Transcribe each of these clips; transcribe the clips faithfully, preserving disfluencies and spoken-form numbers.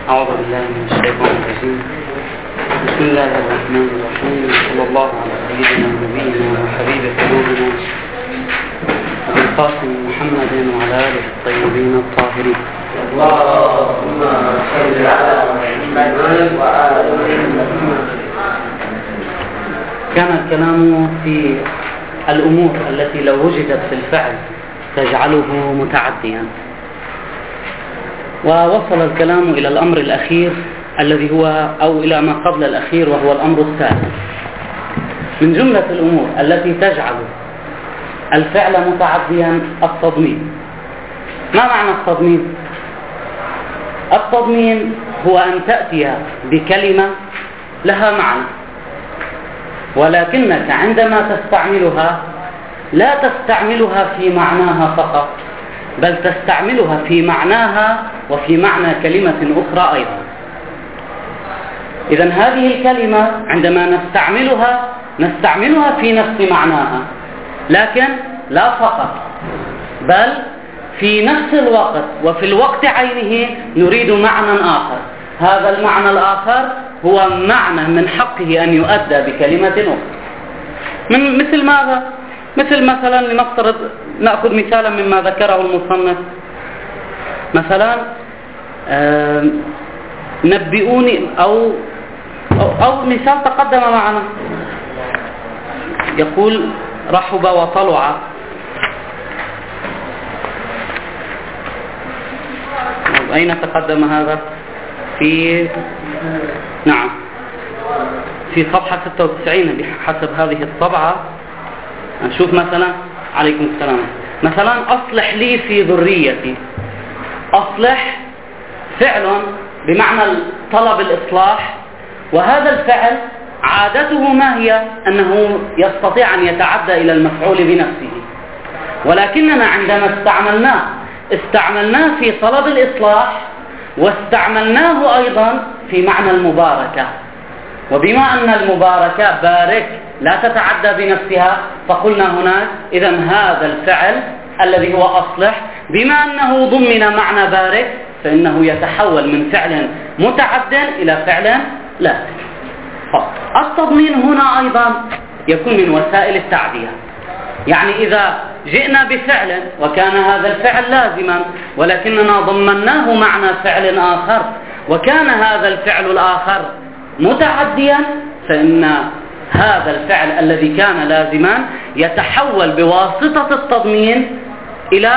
أعوذ بالله من الشيطان الرجيم. بسم الله الرحمن الرحيم. صلى الله على سيدنا ونبينا وحبيب قلوبنا أبي القاسم محمد وعلى آله الطيبين الطاهرين. اللهم صل على محمد وعلى آل محمد. كان الكلام في الأمور التي لو وجدت في الفعل تجعله متعديا، ووصل الكلام إلى الأمر الأخير الذي هو أو إلى ما قبل الأخير وهو الأمر الثالث. من جملة الأمور التي تجعل الفعل متعديا التضمين. ما معنى التضمين؟ التضمين هو أن تأتي بكلمة لها معنى، ولكنك عندما تستعملها لا تستعملها في معناها فقط، بل تستعملها في معناها وفي معنى كلمة أخرى أيضا. إذن هذه الكلمة عندما نستعملها نستعملها في نفس معناها، لكن لا فقط، بل في نفس الوقت وفي الوقت عينه نريد معنى آخر. هذا المعنى الآخر هو معنى من حقه أن يؤدى بكلمة أخرى. من مثل ماذا؟ مثل مثلا لنفترض نأخذ مثالا مما ذكره المصنف. مثلا نبئوني أو, أو, أو مثال تقدم معنا، يقول رحب وطلع. أين تقدم هذا؟ في نعم في صفحة ستة وتسعين بحسب هذه الطبعة. نشوف مثلا عليكم السلام. مثلا أصلح لي في ذريتي. أصلح فعل بمعنى طلب الإصلاح، وهذا الفعل عادته ما هي؟ أنه يستطيع أن يتعدى إلى المفعول بنفسه، ولكننا عندما استعملناه استعملناه في طلب الإصلاح، واستعملناه أيضا في معنى المباركة. وبما أن المباركة بارك لا تتعدى بنفسها، فقلنا هناك إذن هذا الفعل الذي هو أصلح بما أنه ضمن معنى بارك فإنه يتحول من فعل متعد إلى فعل لازم. التضمين هنا أيضا يكون من وسائل التعدية. يعني إذا جئنا بفعل وكان هذا الفعل لازما، ولكننا ضمناه معنى فعل آخر وكان هذا الفعل الآخر متعديا، فإن هذا الفعل الذي كان لازما يتحول بواسطة التضمين إلى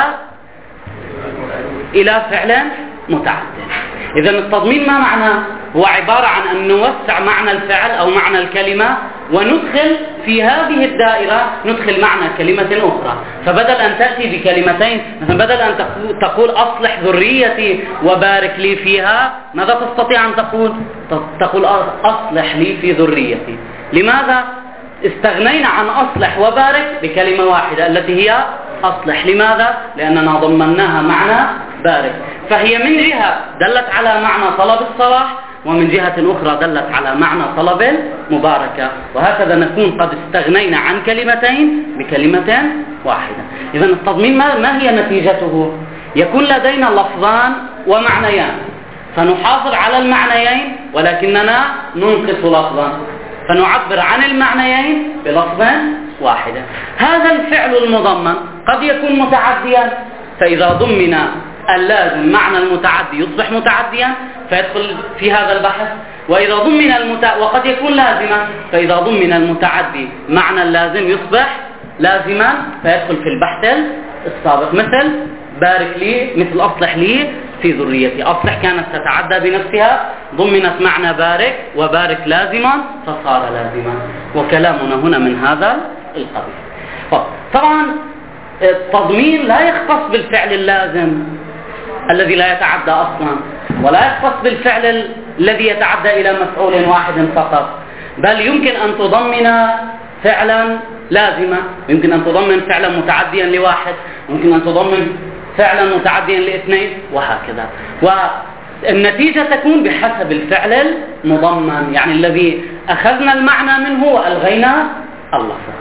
إلى فعل متعد. إذن التضمين ما معناه؟ هو عبارة عن أن نوسع معنى الفعل أو معنى الكلمة وندخل في هذه الدائرة ندخل معنى كلمة أخرى. فبدل أن تأتي بكلمتين، مثلا بدل أن تقول أصلح ذريتي وبارك لي فيها، ماذا تستطيع أن تقول؟ تقول أصلح لي في ذريتي. لماذا؟ استغنينا عن أصلح وبارك بكلمة واحدة التي هي أصلح. لماذا؟ لأننا ضمناها معنى بارك، فهي من جهة دلت على معنى طلب الصلاح، ومن جهة أخرى دلت على معنى طلب المباركة، وهكذا نكون قد استغنينا عن كلمتين بكلمة واحدة. إذن التضمين ما هي نتيجته؟ يكون لدينا لفظان ومعنيان، فنحافظ على المعنيين ولكننا ننقص لفظا، فنعبر عن المعنيين بلفظ واحد. هذا الفعل المضمن قد يكون متعديا، فإذا ضمن اللازم معنى المتعدي يصبح متعديا فيدخل في هذا البحث، وإذا ضمن المت... وقد يكون لازما، فإذا ضمن المتعدي معنى اللازم يصبح لازما فيدخل في البحث السابق. مثل بارك لي، مثل أصلح لي في ذريتي. أصلح كانت تتعدى بنفسها، ضمنت معنى بارك، وبارك لازما فصار لازما، وكلامنا هنا من هذا القبيل. طبعا التضمين لا يختص بالفعل اللازم الذي لا يتعدى أصلا، ولا يختص بالفعل الذي يتعدى إلى مفعول واحد فقط، بل يمكن أن تضمن فعلا لازما، يمكن أن تضمن فعلا متعديا لواحد، يمكن أن تضمن فعلا متعديا لاثنين، وهكذا. والنتيجة تكون بحسب الفعل المضمن، يعني الذي أخذنا المعنى منه وألغينا اللفظ.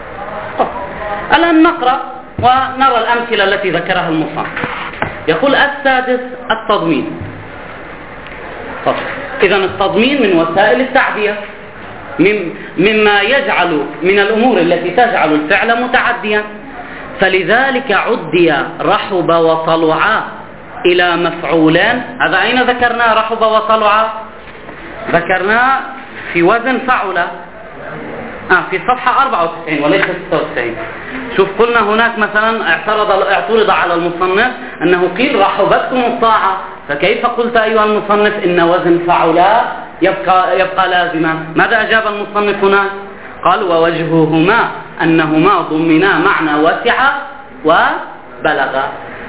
الآن نقرأ ونرى الأمثلة التي ذكرها المصنف. يقول السادس التضمين. طب إذا التضمين من وسائل التعدية، مما يجعل من الأمور التي تجعل الفعل متعديا. فلذلك عدي رحب وطلع إلى مفعولان. هذا أين ذكرنا رحب وطلع؟ ذكرنا في وزن فعل آه في صفحة أربعة وتسعين وليس ستة وتسعين. شوف قلنا هناك مثلا اعترض اعترض على المصنف أنه قيل رحبتكم الطاعة، فكيف قلت أيها المصنف إن وزن فعلا يبقى, يبقى لازما؟ ماذا أجاب المصنف هنا؟ قال ووجههما أنهما ضمنا معنى وسع وبلغ.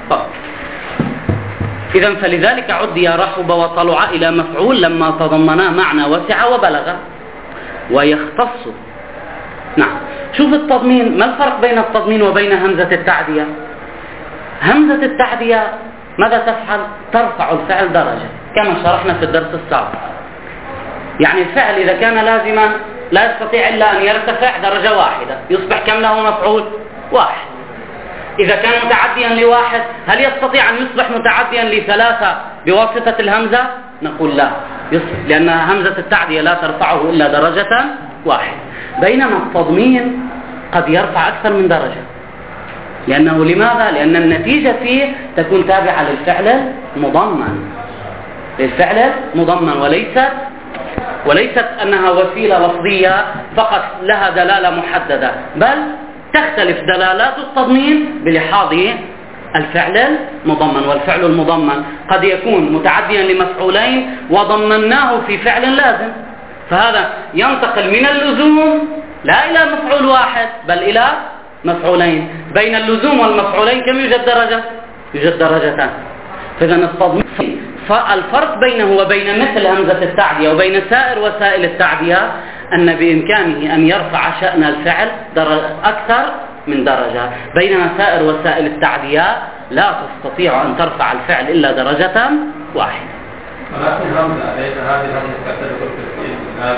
إذن فلذلك عدي رحب وطلع إلى مفعول لما تضمنا معنى وسع وبلغ. ويختص. نعم، شوف التضمين، ما الفرق بين التضمين وبين همزة التعدية؟ همزة التعدية ماذا تفعل؟ ترفع الفعل درجة كما شرحنا في الدرس السابق. يعني الفعل إذا كان لازما لا يستطيع إلا أن يرتفع درجة واحدة، يصبح كم له مفعول؟ واحد. إذا كان متعديا لواحد هل يستطيع أن يصبح متعديا لثلاثة بواسطة الهمزة؟ نقول لا، لأن همزة التعدية لا ترفعه إلا درجة واحد. بينما التضمين قد يرفع أكثر من درجة. لأنه لماذا؟ لأن النتيجة فيه تكون تابعة للفعل المضمن، للفعل المضمن، وليست وليست أنها وسيلة لفظية فقط لها دلالة محددة، بل تختلف دلالات التضمين بلحاظ الفعل المضمن. والفعل المضمن قد يكون متعديا لمفعولين وضمناه في فعل لازم، فهذا ينتقل من اللزوم لا إلى مفعول واحد بل إلى مفعولين. بين اللزوم والمفعولين كم يوجد درجة؟ يوجد درجتان. فإذا التضمين فالفرق بينه وبين مثل همزة التعدية وبين سائر وسائل التعدية أن بإمكانه أن يرفع شأن الفعل أكثر من درجة، بينما سائر وسائل التعدية لا تستطيع أن ترفع الفعل إلا درجة واحدة. ولكن همزة ليس هذه الهمزة تدخل في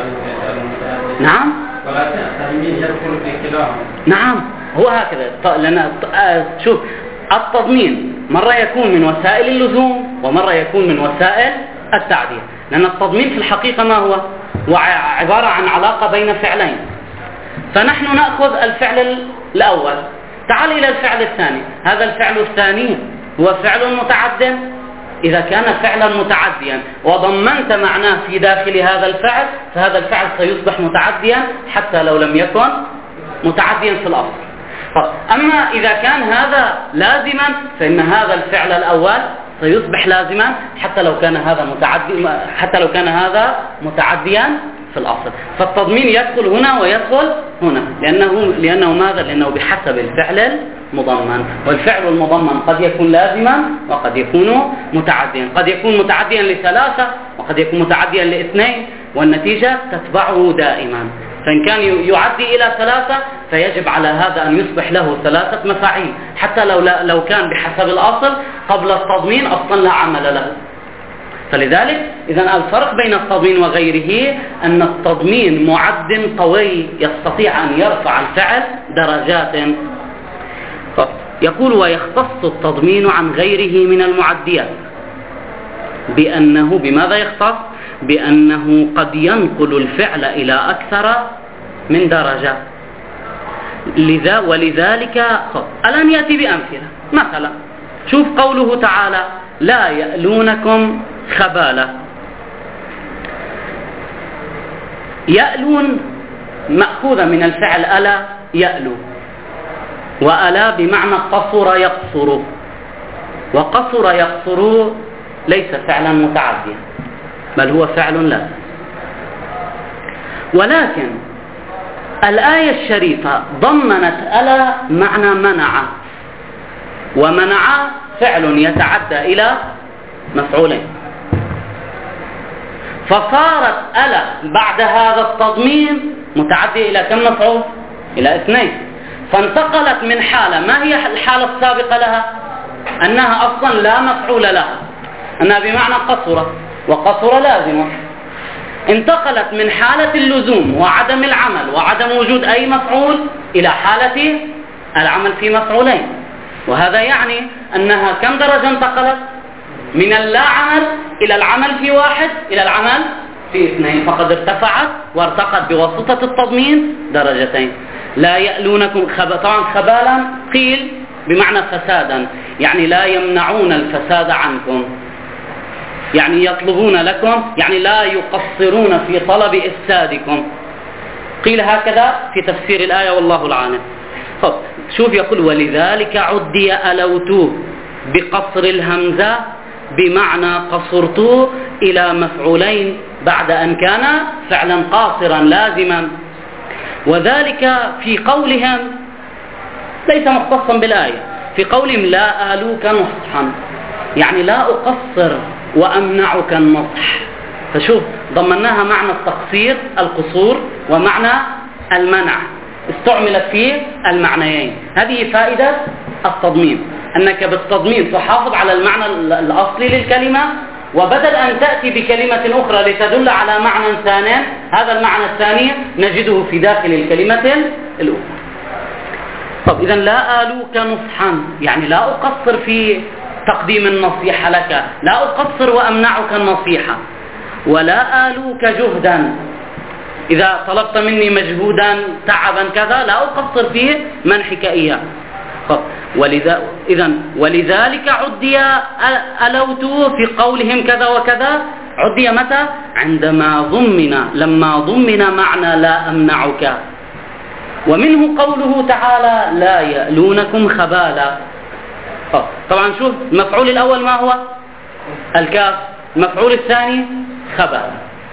نعم، ولكن التضمين يدخل في كلاهما. نعم، هو هكذا. لأن شوف التضمين مرة يكون من وسائل اللزوم ومرة يكون من وسائل التعدية، لأن التضمين في الحقيقة ما هو؟ هو عبارة عن علاقة بين فعلين. فنحن نأخذ الفعل الأول، تعال إلى الفعل الثاني. هذا الفعل الثاني هو فعل متعد. إذا كان فعلا متعديا وضمنت معناه في داخل هذا الفعل فهذا الفعل سيصبح متعديا حتى لو لم يكن متعديا في الأصل. أما إذا كان هذا لازما فإن هذا الفعل الأول سيصبح لازما حتى لو كان هذا متعدي حتى لو كان هذا متعديا في الأصل. فالتضمين يدخل هنا ويدخل هنا، لأنه لأنه ماذا؟ لأنه بحسب الفعل المضمن، والفعل المضمن قد يكون لازما وقد يكون متعديا، قد يكون متعديا لثلاثة وقد يكون متعديا لاثنين، والنتيجة تتبعه دائما. فإن كان يعدي إلى ثلاثة فيجب على هذا أن يصبح له ثلاثة مفاعيل حتى لو لو كان بحسب الأصل قبل التضمين أصلا لا عمل له. فلذلك إذن الفرق بين التضمين وغيره أن التضمين معد قوي يستطيع أن يرفع الفعل درجات. يقول ويختص التضمين عن غيره من المعديات بأنه بماذا يختص؟ بأنه قد ينقل الفعل إلى أكثر من درجة. لذا ولذلك الآن يأتي بأمثلة. مثلا شوف قوله تعالى لا يألونكم خبالة. يألون مأخوذة من الفعل ألا يألو، وألا بمعنى قصر يقصر، وقصر يقصر ليس فعلا متعديا بل هو فعل لازم. ولكن الآية الشريفة ضمنت ألا معنى منع، ومنع فعل يتعدى إلى مفعولين، فصارت ألا بعد هذا التضمين متعدية إلى كم مفعول؟ إلى اثنين. فانتقلت من حالة، ما هي الحالة السابقة لها؟ أنها أصلا لا مفعول لها، أنها بمعنى قصرة، وقصر لازمة. انتقلت من حالة اللزوم وعدم العمل وعدم وجود أي مفعول إلى حالة العمل في مفعولين. وهذا يعني أنها كم درجة انتقلت؟ من اللا عمل إلى العمل في واحد إلى العمل في اثنين، فقد ارتفعت وارتقت بواسطة التضمين درجتين. لا يألونكم خب... طبعا خبالا قيل بمعنى فسادا، يعني لا يمنعون الفساد عنكم، يعني يطلبون لكم، يعني لا يقصرون في طلب إفسادكم. قيل هكذا في تفسير الآية والله العالم. طب شوف يقول ولذلك عدي ألوت بقصر الهمزة بمعنى قصرت إلى مفعولين بعد أن كان فعلا قاصرا لازما، وذلك في قولهم ليس مختصا بالآية، في قولهم لا آلوك نصحا، يعني لا أقصر وأمنعك النصح. فشوف ضمناها معنى التقصير القصور ومعنى المنع، استعملت فيه المعنيين. هذه فائدة التضمين، أنك بالتضمين تحافظ على المعنى الأصلي للكلمة، وبدل أن تأتي بكلمة أخرى لتدل على معنى ثاني، هذا المعنى الثاني نجده في داخل الكلمة الأولى. طب إذن لا آلوك نصحا، يعني لا أقصر في تقديم النصيحة لك، لا أقصر وأمنعك النصيحة. ولا آلوك جهدا، إذا طلبت مني مجهودا تعبا كذا لا أقصر فيه منحك إياه. ولذا إذن ولذلك عدي ألوت في قولهم كذا وكذا، عدي متى؟ عندما ضمن لما ضمن معنى لا أمنعك. ومنه قوله تعالى لا يألونكم خبالا. طبعا شوف المفعول الأول ما هو؟ الكاف. المفعول الثاني خبالا.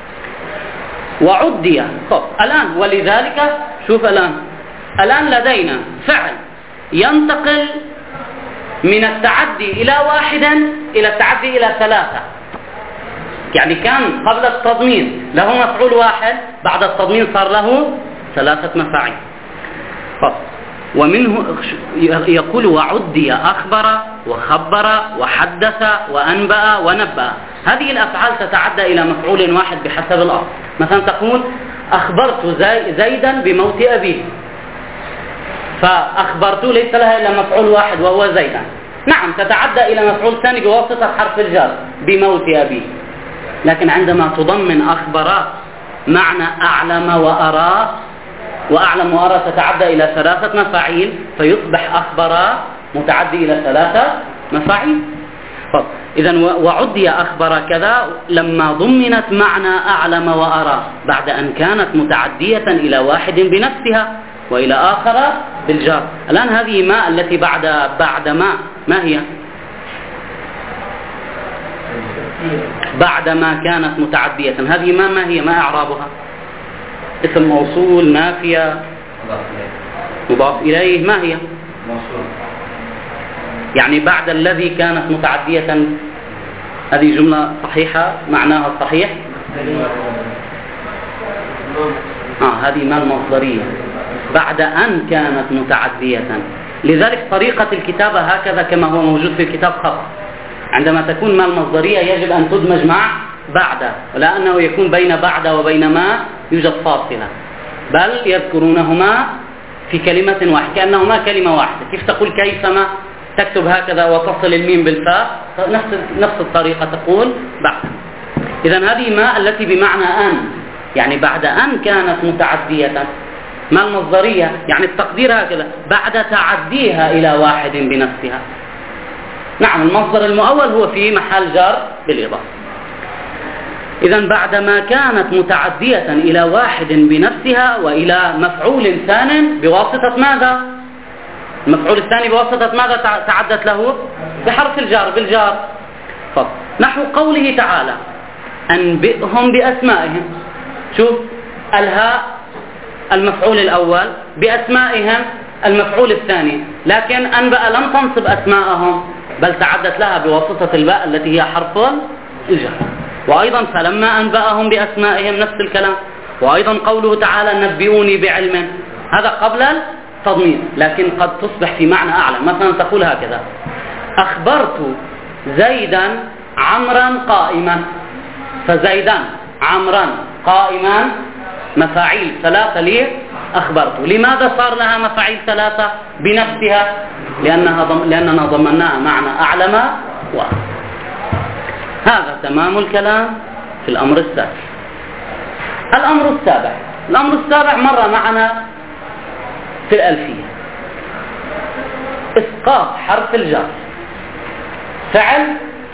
وعدي. طب الآن ولذلك شوف الآن الآن لدينا فعل ينتقل من التعدي إلى واحد إلى التعدي إلى ثلاثة، يعني كان قبل التضمين له مفعول واحد، بعد التضمين صار له ثلاثة مفاعيل. ومنه يقول وعدي أخبر وخبر وحدث وأنبأ ونبأ. هذه الأفعال تتعدى إلى مفعول واحد بحسب الأصل. مثلا تقول أخبرت زي زيدا بموت أبيه، فأخبرت ليس لها إلا مفعول واحد وهو زيدا. نعم تتعدى إلى مفعول ثاني بواسطة حرف الجر بموت أبيه، لكن عندما تضمن أخبر معنى أعلم وأرى، وأعلم وأرى تتعدى إلى ثلاثة مفاعيل، فيصبح أخبر متعدي إلى ثلاثة مفاعيل. إذن وعدي أخبر كذا لما ضمنت معنى أعلم وأرى بعد أن كانت متعدية إلى واحد بنفسها وإلى آخر بالجار. الآن هذه ما التي بعد بعد ما ما هي؟ بعد ما كانت متعدية، هذه ما ما هي؟ ما إعرابها؟ اسم موصول، نافية، مضاف إليه، ما هي؟ موصول. يعني بعد الذي كانت متعدية، هذه جملة صحيحة معناها الصحيح. آه هذه ما المصدرية بعد أن كانت متعدية. لذلك طريقة الكتابة هكذا كما هو موجود في الكتاب خطأ. عندما تكون ما المصدرية يجب أن تدمج مع بعد، ولا أنه يكون بين بعد وبين ما يوجد فاصلة، بل يذكرونهما في كلمة واحدة كأنهما كلمة واحدة. كيف تقول كيفما تكتب هكذا وتصل الميم بالفاء، نفس نفس الطريقة تقول بعد. إذن هذه ما التي بمعنى أن، يعني بعد أن كانت متعدية. ما المصدرية؟ يعني التقدير هكذا بعد تعديها إلى واحد بنفسها. نعم المصدر المؤول هو في محل جر بالإضافة. إذن بعدما كانت متعدية إلى واحد بنفسها وإلى مفعول ثان بواسطة ماذا؟ المفعول الثاني بواسطة ماذا تعدت له؟ بحرف الجار بالجار. طب نحو قوله تعالى أنبئهم بأسمائهم. شوف الهاء المفعول الأول، بأسمائهم المفعول الثاني، لكن أنبأ لم تنصب أسماءهم بل تعدت لها بواسطة الباء التي هي حرف الجر. وأيضا فلما أنبأهم بأسمائهم نفس الكلام. وأيضا قوله تعالى نبئوني بعلم، هذا قبل التضمين لكن قد تصبح في معنى أعلى. مثلا تقول هكذا أخبرت زيدا عمرا قائما، فزيدا عمرا قائما مفاعيل ثلاثة ليه أخبرت. لماذا صار لها مفاعيل ثلاثة بنفسها؟ لأنها ضم... لأننا ضمناها معنى أعلم و هذا تمام الكلام في الأمر السابع. الأمر السابع الأمر السابع مر معنا في الألفية. إسقاط حرف الجر، فعل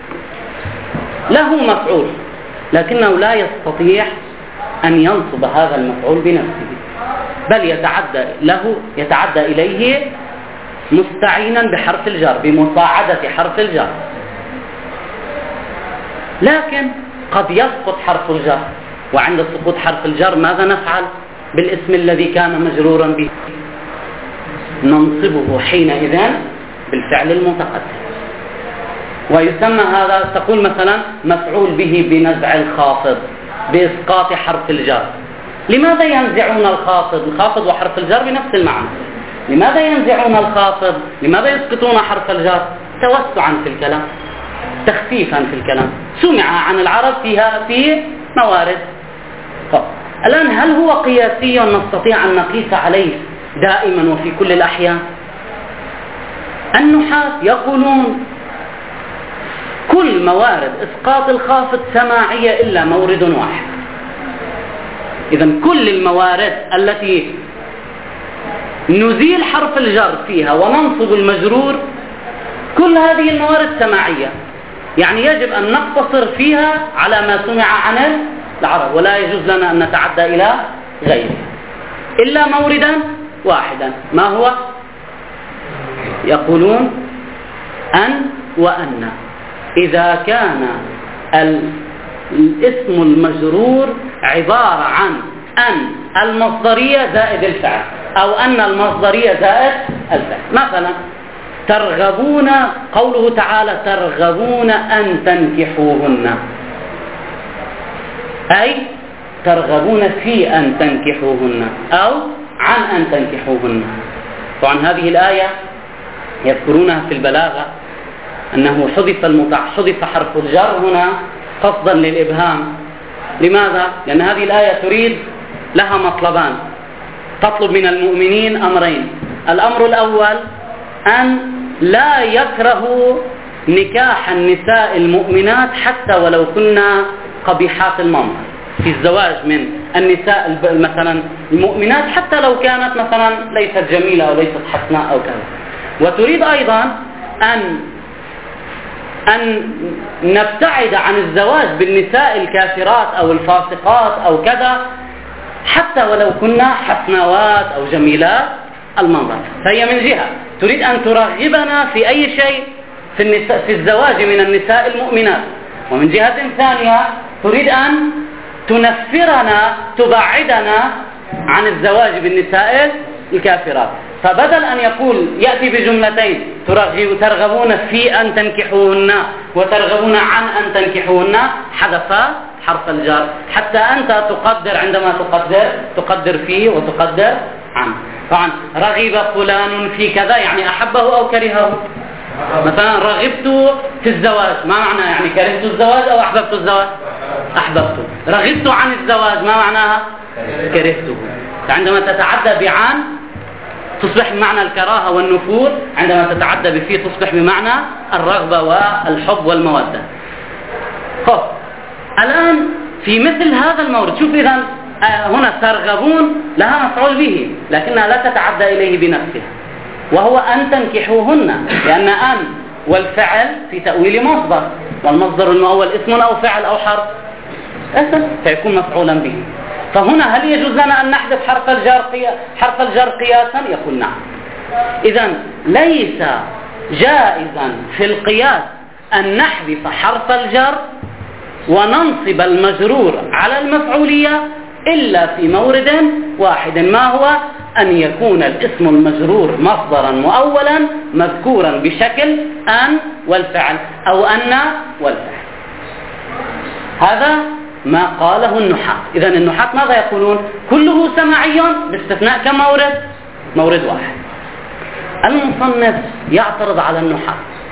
له مفعول لكنه لا يستطيع أن ينصب هذا المفعول بنفسه، بل يتعدى له يتعدى إليه مستعينا بحرف الجر، بمساعدة حرف الجر. لكن قد يسقط حرف الجر، وعند سقوط حرف الجر ماذا نفعل بالاسم الذي كان مجرورا به؟ ننصبه حينئذ بالفعل المتقدم، ويسمى هذا، تقول مثلا مفعول به بنزع الخافض بإسقاط حرف الجر. لماذا ينزعون الخافض؟ الخافض وحرف الجر بنفس المعنى. لماذا ينزعون الخافض؟ لماذا يسقطون حرف الجر؟ توسعا في الكلام، تخفيفا في الكلام، سمع عن العرب فيها في موارد. طب الآن هل هو قياسي نستطيع أن نقيس عليه دائما وفي كل الأحيان؟ النحاة يقولون كل موارد إسقاط الخافض سماعية إلا مورد واحد. إذن كل الموارد التي نزيل حرف الجر فيها وننصب المجرور، كل هذه الموارد سماعية، يعني يجب أن نقتصر فيها على ما سمع عن العرب، ولا يجوز لنا أن نتعدى إلى غيره إلا موردا واحدا. ما هو؟ يقولون أن وأن، إذا كان الاسم المجرور عبارة عن أن المصدرية زائد الفعل، أو أن المصدرية زائد الفعل. مثلا ترغبون، قوله تعالى ترغبون أن تنكحوهن، أي ترغبون في أن تنكحوهن أو عن أن تنكحوهن. طبعا هذه الآية يذكرونها في البلاغة أنه حذف المطع حذف حرف الجر هنا قصدا للإبهام. لماذا؟ لأن هذه الآية تريد لها مطلبان، تطلب من المؤمنين أمرين. الأمر الأول أن لا يكرهوا نكاح النساء المؤمنات حتى ولو كنا قبيحات المنظر، في الزواج من النساء مثلا المؤمنات حتى لو كانت مثلا ليست جميلة أو ليست حسناء أو كذا. وتريد أيضا أن أن نبتعد عن الزواج بالنساء الكافرات أو الفاسقات أو كذا حتى ولو كنا حسنوات أو جميلات المنظر. فهي من جهة تريد أن ترغبنا في أي شيء في, النساء في الزواج من النساء المؤمنات، ومن جهة ثانية تريد أن تنفرنا تبعدنا عن الزواج بالنساء الكافرات. فبدل أن يقول يأتي بجملتين ترغبون في أن تنكحوهن وترغبون عن أن تنكحوهن، حذف حرف الجر حتى أنت تقدر عندما تقدر تقدر فيه وتقدر عنه. طبعا رغب فلان في كذا يعني أحبه أو كرهه. مثلا رغبت في الزواج، ما معنى يعني كرهت الزواج أو أحببت الزواج؟ أحببته. رغبت عن الزواج ما معناها؟ كرهته. عندما تتعدى بعن تصبح بمعنى الكراهة والنفور، عندما تتعدى بفيه تصبح بمعنى الرغبة والحب والمودة. خب الآن في مثل هذا المورد شوف، إذن هنا ترغبون لها مفعول به لكنها لا تتعدى إليه بنفسها، وهو أن تنكحوهن، لأن أن والفعل في تأويل مصدر، والمصدر المؤول اسم أو فعل أو حرف اسم فيكون مفعولا به. فهنا هل يجوز لنا أن نحذف حرف الجر حرف الجر قياسا؟ يقول نعم. إذن ليس جائزا في القياس أن نحذف حرف الجر وننصب المجرور على المفعولية إلا في مورد واحد، ما هو؟ أن يكون الاسم المجرور مصدرا مؤولا مذكورا بشكل أن والفعل أو أن والفعل. هذا ما قاله النحاة. إذن النحاة ماذا يقولون؟ كله سماعي باستثناء كم مورد؟ مورد واحد. المصنف يعترض على النحاة.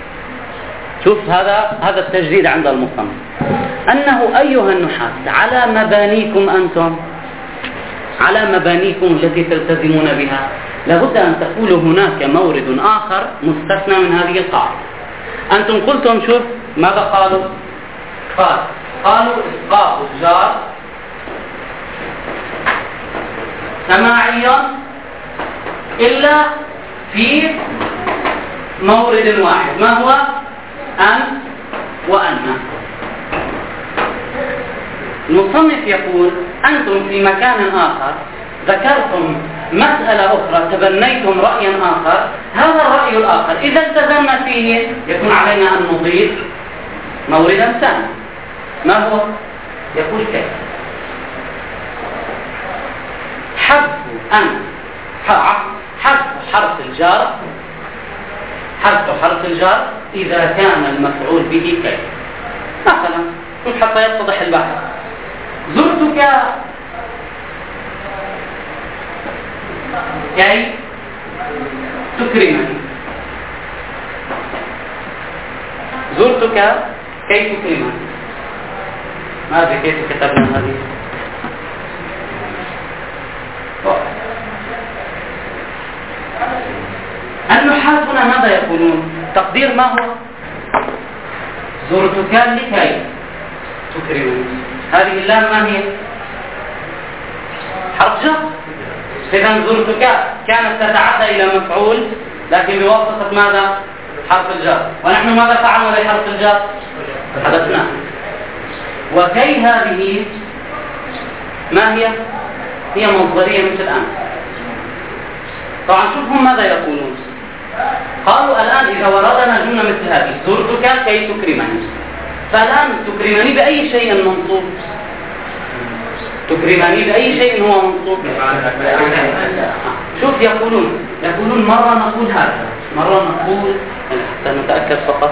شوف هذا هذا التجديد عند المصنف، أنه أيها النحاة على مبانيكم أنتم، على مبانيكم التي تلتزمون بها لابد أن تقولوا هناك مورد آخر مستثنى من هذه القاعدة. أنتم قلتم، شوف ماذا قالوا؟ قال قالوا إسقاط الجار سماعيا إلا في مورد واحد، ما هو؟ أن وأن. المصنف يقول أنتم في مكان آخر ذكرتم مسألة أخرى، تبنيتم رأيا آخر، هذا الرأي الآخر إذا التزمنا فيه يكون علينا أن نضيف موردا ثاني. ما هو؟ يقول كيف؟ حذف أن حذف حرف الجار حذف حرف الجار إذا كان المفعول به كيف. مثلا حتى يتضح البحث: زرتك كي تكرمني. زرتك كي تكرمني. ماذا كيف كتبنا هذه؟ النحاة هنا ماذا يقولون؟ تقدير ما هو؟ زرتك لكي تكرمني. هذه اللام ما هي؟ حرف جر. إذا زرتك كانت تتعدى إلى مفعول لكن بواسطة ماذا؟ حرف الجر. ونحن ماذا فعلنا بحرف الجر؟ حدثناه. وكي هذه ما هي؟ هي مصدرية مثل الآن. طبعا شوفهم ماذا يقولون. قالوا الآن إذا وردنا جملة مثل هذه: زرتك كي تكرمني، فالآن تكرمني بأي شيء منصوب؟ تكرمني بأي شيء هو منصوب؟ شوف يقولون يقولون مرة نقول هذا، مرة نقول، حتى نتأكد فقط.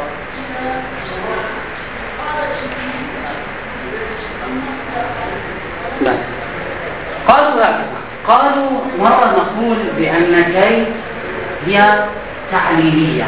لا. قالوا هكذا، قالوا مرة نقول بأن كي هي تعليلية،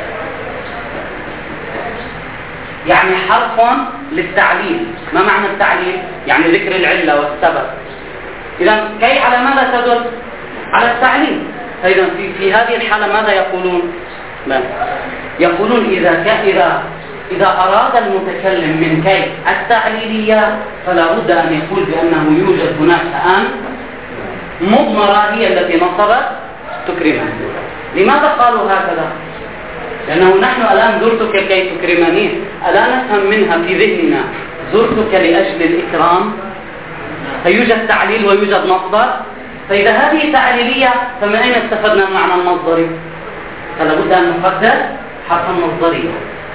يعني حرف للتعليل. ما معنى التعليل؟ يعني ذكر العلة والسبب. إذا كي على ماذا تدل؟ على التعليل. فإذا في, في هذه الحالة ماذا يقولون؟ لا. يقولون إذا إذا إذا أراد المتكلم من كي التعليلية فلا بد أن يقول بأنه يوجد هناك أن مضمرة هي التي نصبت تكرمني. لماذا قالوا هكذا؟ لأنه نحن الآن زرتك كي تكرمني، ألا نفهم منها في ذهننا زرتك لأجل الإكرام؟ فيوجد تعليل ويوجد مصدر. فإذا هذه تعليلية فمن أين استفدنا المعنى المصدري؟ فلا بد أن نقدر حرفا مصدريا.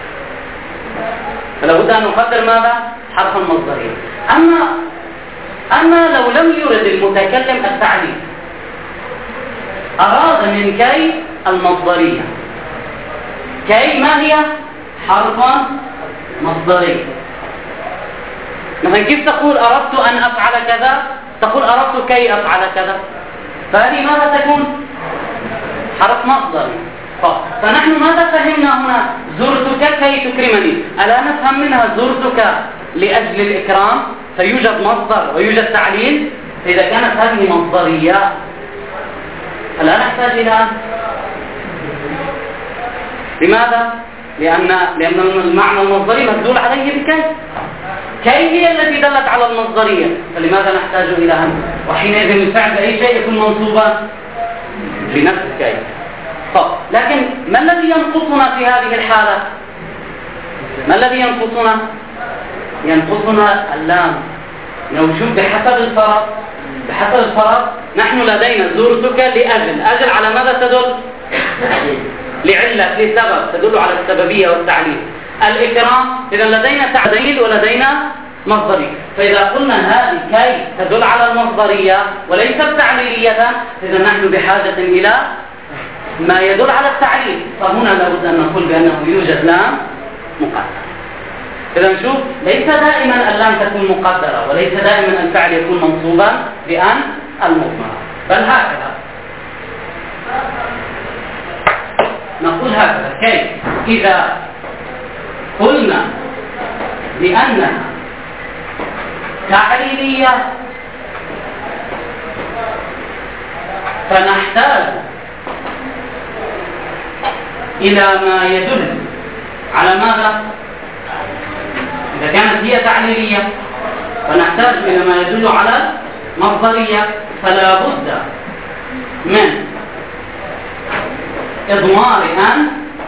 فلا بد أن نقدر ماذا؟ حرفا مصدريا. أما أما لو لم يرد المتكلم التعليل، أراد من كي المصدرية. كي ما هي؟ حرفا مصدري. مثلا كيف تقول أردت أن أفعل كذا؟ تقول أردت كي أفعل كذا. فهذه ماذا تكون؟ حرف مصدري. فنحن ماذا فهمنا هنا؟ زرتك كي تكرمني، ألا نفهم منها زرتك لأجل الإكرام؟ فيوجد مصدر ويوجد تعليل. إذا كانت هذه مصدرية فلا نحتاج إلى. لماذا؟ لأن لأن المعنى المصدري مدلول عليه بكي. كي هي التي دلت على المصدرية، فلماذا نحتاج إلى أن؟ وحينئذ الفعل بأي شيء يكون منصوبا بنفس كي. طب لكن ما الذي ينقصنا في هذه الحالة؟ ما الذي ينقصنا؟ ينقصنا اللام. لو شوف بحسب الفرض بحسب الفرض نحن لدينا زرتك لأجل. أجل على ماذا تدل؟ لعلة، لسبب، تدل على السببية والتعليل. الإكرام إذا لدينا تعليل ولدينا مصدري. فإذا قلنا هذه كي تدل على المصدرية وليست تعليلية، إذا نحن بحاجة إلى ما يدل على التعليل. فهنا لابد أن نقول بأنه يوجد لام مقدرة. إذا نشوف ليس دائما اللام تكون مقدرة، وليس دائما الفعل يكون منصوبا بأن المضمرة، بل هكذا نقول هكذا: كي إذا قلنا بأنها تعليلية فنحتاج إلى ما يدل على ماذا؟ إذا كانت هي تعليلية فنحتاج إلى ما يدل على مصدرية، فلا بد من إضمار أن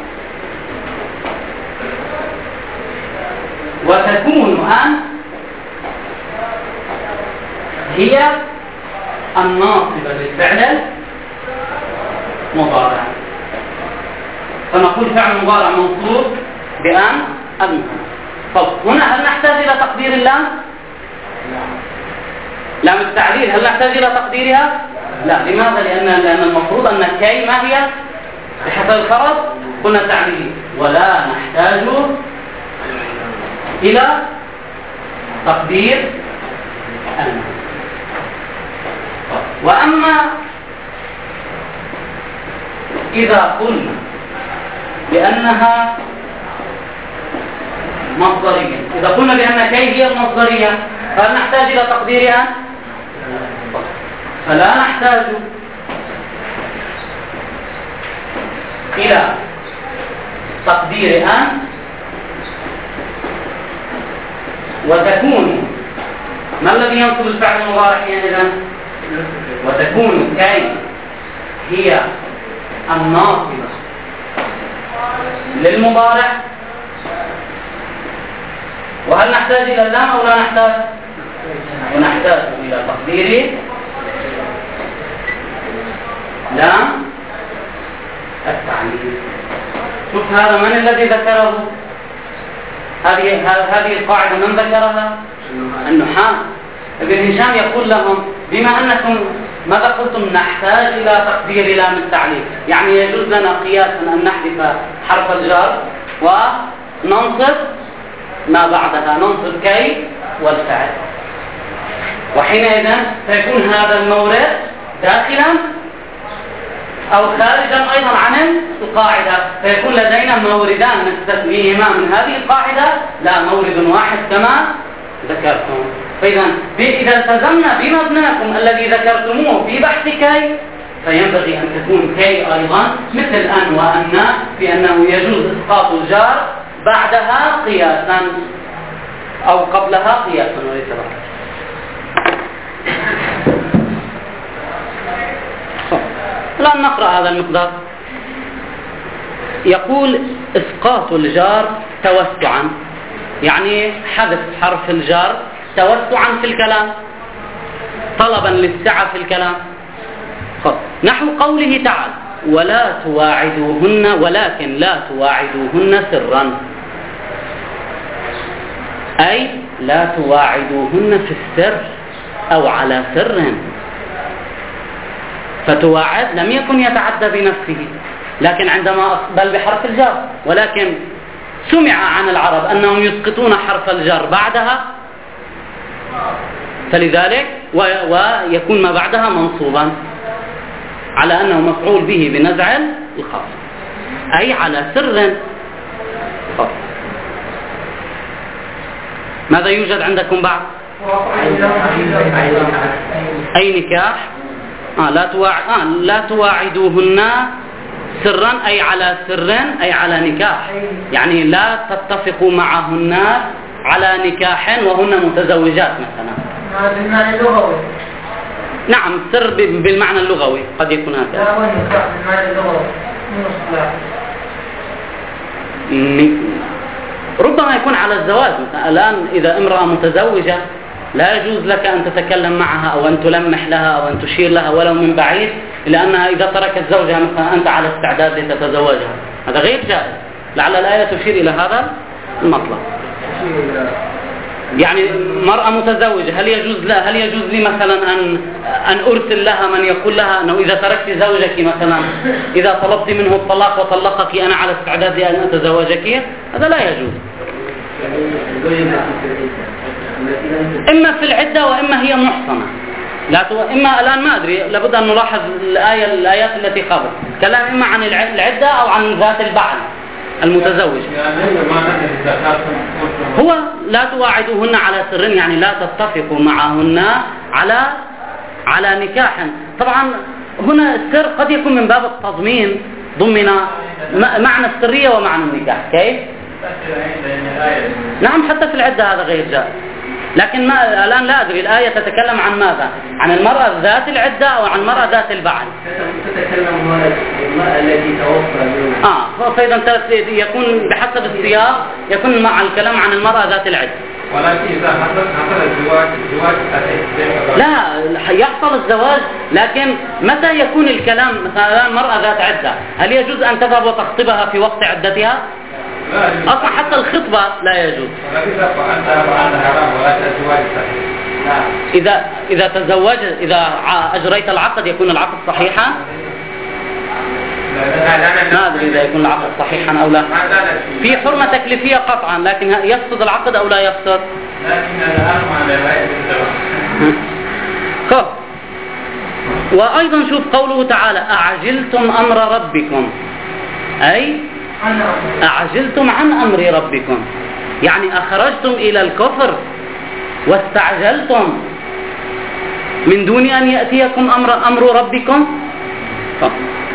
وتكون أن هي الناصبة للفعل المضارع، فنقول فعل مضارع منصوب بأن أبنى. طب هنا هل نحتاج إلى تقدير اللام؟ لام التعليل هل نحتاج إلى تقديرها؟ لا. لماذا؟ لأن لأن المفروض أن كي ما هي بحسب الفرض قلنا تعليل، ولا نحتاج إلى تقدير أن. وأما إذا قلنا بأنها مصدرية، إذا قلنا بأن كي هي المصدرية فهل نحتاج إلى تقديرها؟ فلا نحتاج إلى تقدير أن، وتكون ما الذي ينصب الفعل المضارع حينئذ؟ وتكون كي هي الناصبة للمضارع. وهل نحتاج إلى اللام أو لا نحتاج؟ ونحتاج إلى تقدير لام التعليل. شوف هذا من الذي ذكره؟ هذه هذه القاعدة من ذكرها؟ النحاة. ابن هشام يقول لهم بما أنكم ماذا قلتم نحتاج إلى تقدير لام التعليل، يعني يجوز لنا قياسا أن نحذف حرف الجر وننصب ما بعدها، ننصب كي والفعل، وحينئذ سيكون هذا المورد داخلا أو خارجا أيضا عن القاعدة، فيكون لدينا موردان نستثنيهما من هذه القاعدة لا مورد واحد كما ذكرتم. فإذا إذا التزمنا بمبناكم الذي ذكرتموه في بحث كي فينبغي أن تكون كي أيضا مثل أن وأن، بأنه يجوز إسقاط الجار بعدها قياسا أو قبلها قياسا وليس بعد. الآن نقرأ هذا المقدار. يقول إسقاط الجار توسعا، يعني حذف حرف الجار توسعا في الكلام، طلبا للسعة في الكلام. نحو قوله تعالى ولا تواعدوهن ولكن لا تواعدوهن سرا، أي لا تواعدوهن في السر أو على سر. فتواعد لم يكن يتعدى بنفسه لكن عندما بل بحرف الجر، ولكن سمع عن العرب أنهم يسقطون حرف الجر بعدها، فلذلك ويكون ما بعدها منصوبا على أنه مفعول به بنزع الخاص، أي على سر. ماذا يوجد عندكم بعد؟ أي نكاح؟ آه لا تواعد آه لا تواعدوهن سرا، أي على سر، أي على نكاح، يعني لا تتفقوا معهن على نكاح وهن متزوجات مثلا. بالمعنى اللغوي. نعم، سر بالمعنى اللغوي قد يكون هكذا. لا وين بالمعنى اللغوي؟ ربما يكون على الزواج مثلا. الآن إذا امرأة متزوجة لا يجوز لك أن تتكلم معها أو أن تلمح لها أو أن تشير لها ولو من بعيد، لأنها إذا تركت زوجها مثلا أنت على استعداد لتتزوجها، هذا غير جائز. لعل الآية تشير إلى هذا المطلب. يعني مرأة متزوجة هل يجوز لها هل يجوز لي مثلا أن أن أرسل لها من يقول لها أنه إذا تركت زوجك مثلا إذا طلبت منه الطلاق وطلقك أنا على استعداد لأن أتزوجك؟ هذا لا يجوز. إما في العدة وإما هي محصنة. لا تو... إما الآن ما أدري، لابد أن نلاحظ الآية الآيات التي قبل كلام إما عن العدة أو عن ذات البعل المتزوج. هو لا تواعدوهن على سر، يعني لا تتفقوا معهن على على نكاح. طبعا هنا السر قد يكون من باب التضمين، ضمن معنى السرية ومعنى النكاح. كيف؟ نعم حتى في العدة هذا غير جائز، لكن ما الآن لا أدري الآية تتكلم عن ماذا؟ عن المرأة ذات العدة أو عن المرأة ذات البعل؟ تتكلم عن المرأة التي توفى. آه فإذا يكون بحسب السياق يكون مع الكلام عن المرأة ذات العدة. ولكن إذا حصل حصل الزواج الزواج لا يحصل الزواج، لكن متى يكون الكلام مثلا المرأة ذات عدة؟ هل يجوز أن تذهب وتخطبها في وقت عدتها؟ أصلا حتى الخطبة لا يجوز. إذا إذا تزوج إذا أجريت العقد يكون العقد صحيحا؟ ما أدري إذا يكون العقد صحيحا أو لا. في حرمة تكليفية قطعا، لكن يفسد العقد أو لا يفسد؟ خب. وأيضا شوف قوله تعالى أعجلتم أمر ربكم، أي أعجلتم عن أمر ربكم، يعني أخرجتم إلى الكفر واستعجلتم من دون أن يأتيكم أمر, أمر ربكم. طب.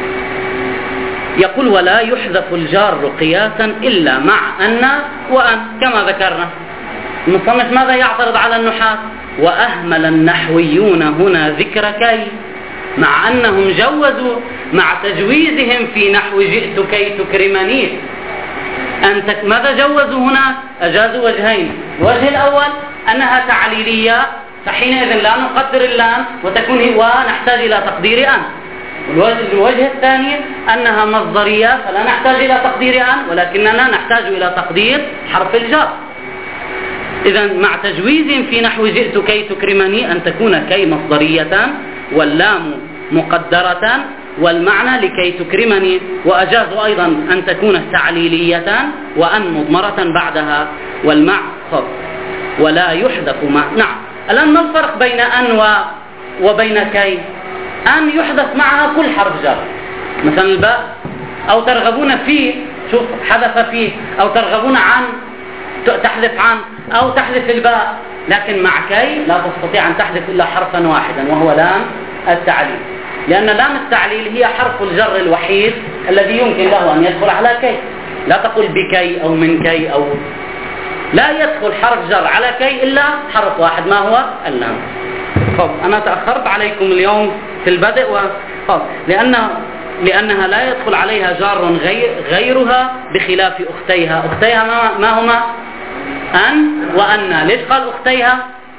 يقول ولا يحذف الجار قياسا إلا مع أن وأن كما ذكرنا. المصنف ماذا يعترض على النحاة؟ وأهمل النحويون هنا ذكر كي، مع أنهم جوزوا مع تجويزهم في نحو جئت كي تكرمني. أنت ماذا جوزوا هنا؟ أجازوا وجهين. الوجه الأول أنها تعليلية، فحينئذ لا نقدر اللام وتكون ونحتاج إلى تقدير أن. الوجه الثاني أنها مصدرية فلا نحتاج إلى تقدير أن، ولكننا نحتاج إلى تقدير حرف الجر. إذن مع تجويزهم في نحو جئت كي تكرمني أن تكون كي مصدرية واللام مقدرة والمعنى لكي تكرمني، وأجازوا أيضا أن تكون تعليلية وأن مضمرة بعدها والمع خف ولا يحذف مع. نعم الآن ما الفرق بين أن و... وبين كي؟ أن يحذف معها كل حرف جر، مثلا الباء، أو ترغبون فيه، شوف حذف فيه، أو ترغبون عن تحذف عن، أو تحذف الباء. لكن مع كي لا تستطيع أن تحذف إلا حرفا واحدا وهو لام التعليل، لأن لام التعليل هي حرف الجر الوحيد الذي يمكن له أن يدخل على كي. لا تقول بكي أو من كي، أو لا يدخل حرف جر على كي إلا حرف واحد ما هو اللام. طب أنا تأخرت عليكم اليوم في البدء و... لأن لأنها لا يدخل عليها جار غير غيرها بخلاف أختيها. أختيها ما, ما هما؟ أن وأن. ليش قال أختيها؟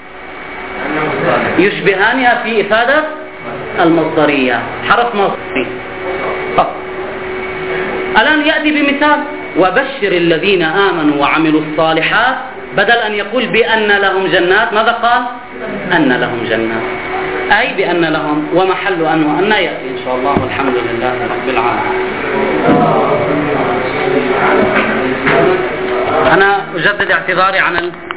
يشبهانها في إفادة المصدرية، حرف مصدري. طب الآن يأتي بمثال وبشر الذين آمنوا وعملوا الصالحات، بدل أن يقول بأن لهم جنات ماذا قال؟ أن لهم جنات، أي بأن لهم، ومحل أن وأن يأتي إن شاء الله. والحمد لله رب العالمين. أنا أجدد اعتذاري عن